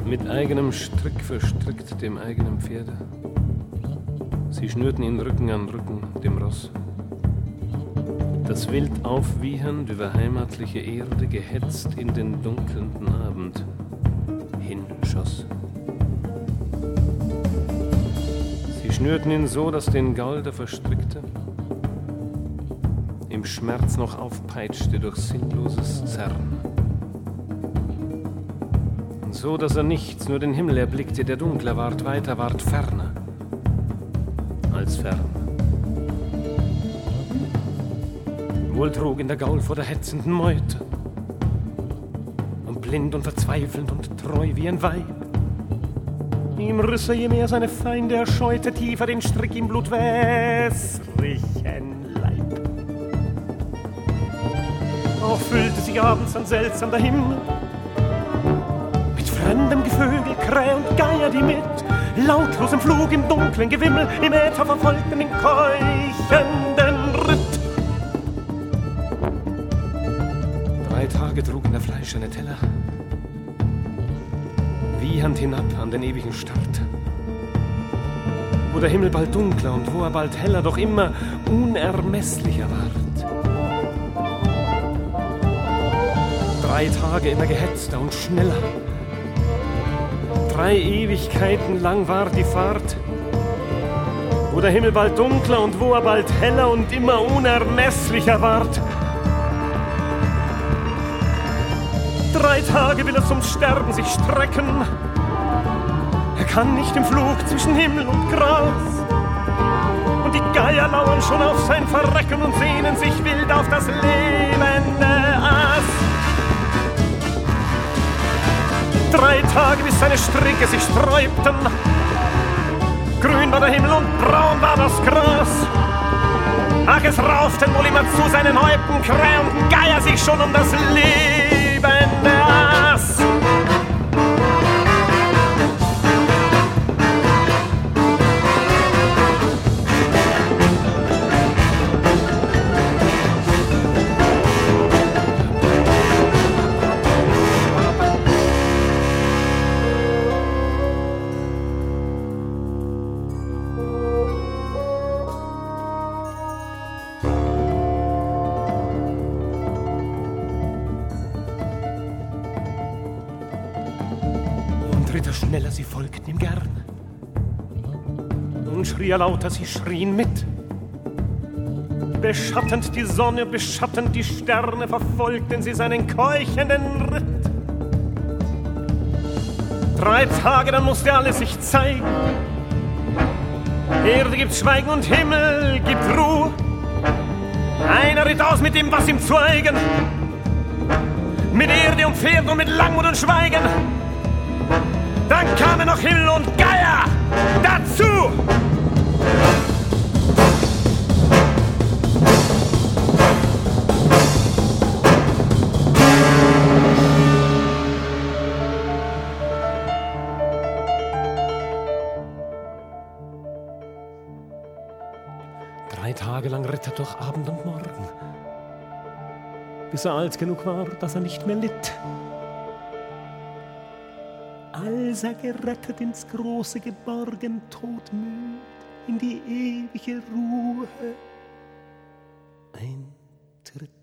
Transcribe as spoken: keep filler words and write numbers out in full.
Mit eigenem Strick verstrickt dem eigenen Pferde. Sie schnürten ihn Rücken an Rücken dem Ross. Das wild aufwiehernd über heimatliche Erde gehetzt in den dunkelnden Abend hinschoss. Sie schnürten ihn so, dass den Gaul, der verstrickte, im Schmerz noch aufpeitschte durch sinnloses Zerren. Und so, dass er nichts, nur den Himmel erblickte, der dunkler ward, weiter ward, ferner als fern. Wohl trug ihn der Gaul vor der hetzenden Meute und blind und verzweifelnd und treu wie ein Weib. Ihm riss er, je mehr seine Feinde erscheute, tiefer den Strick im blutwässrigen Leib. Auch füllte sich abends ein seltsamer Himmel mit fremdem Gevögel, Kräh und Geier, die mit lautlosem Flug im dunklen Gewimmel im Äther verfolgten den keuchenden Ritt. Drei Tage trugen der fleischerne Teller wiehend hinab an den ewigen Start, wo der Himmel bald dunkler und wo er bald heller, doch immer unermesslicher ward. Drei Tage immer gehetzter und schneller, drei Ewigkeiten lang war die Fahrt, wo der Himmel bald dunkler und wo er bald heller und immer unermesslicher ward. Drei Tage will er zum Sterben sich strecken. Er kann nicht im Flug zwischen Himmel und Gras. Und die Geier lauern schon auf sein Verrecken und sehnen sich wild auf das lebende Aas. Drei Tage, bis seine Stricke sich sträubten. Grün war der Himmel und braun war das Gras. Ach, es rauften wohl immer zu seinen Häupten Krähe und Geier sich schon um das lebende Aas. Schneller, sie folgten ihm gern. Und schrie er lauter, sie schrien mit. Beschattend die Sonne, beschattend die Sterne, verfolgten sie seinen keuchenden Ritt. Drei Tage, dann musste alles sich zeigen. Erde gibt Schweigen und Himmel gibt Ruhe. Einer ritt aus mit dem, was ihm zu eigen. Mit Erde und Pferd und mit Langmut und Schweigen. Dann kamen noch Himmel und Geier dazu. Drei Tage lang ritt er durch Abend und Morgen, bis er alt genug war, dass er nicht mehr litt. Als er gerettet ins große Geborgen, todmüd in die ewige Ruhe eintritt.